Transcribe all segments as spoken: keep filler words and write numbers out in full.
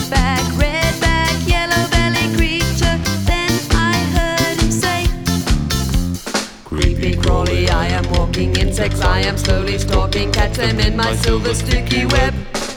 back, red back, yellow belly creature. Then I heard him say, creepy crawly, I am walking insects, I am slowly stalking, catch them in my silver sticky web.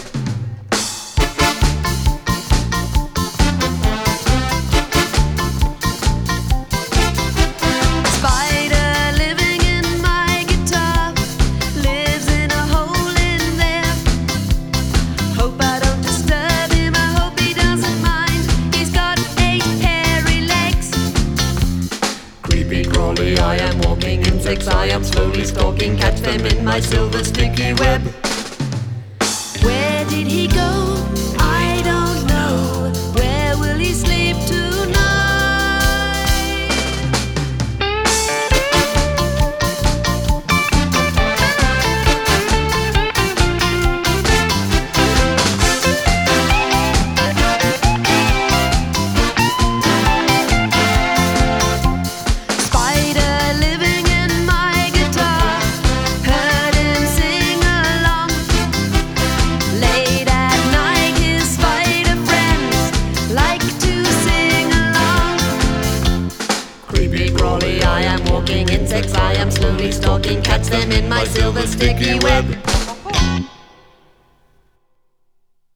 I am walking insects, I am slowly stalking, catch them in my silver sticky web. Where did he go? I don't know. Where will he sleep tonight? I am walking insects, I am slowly stalking, catch them in my silver sticky web.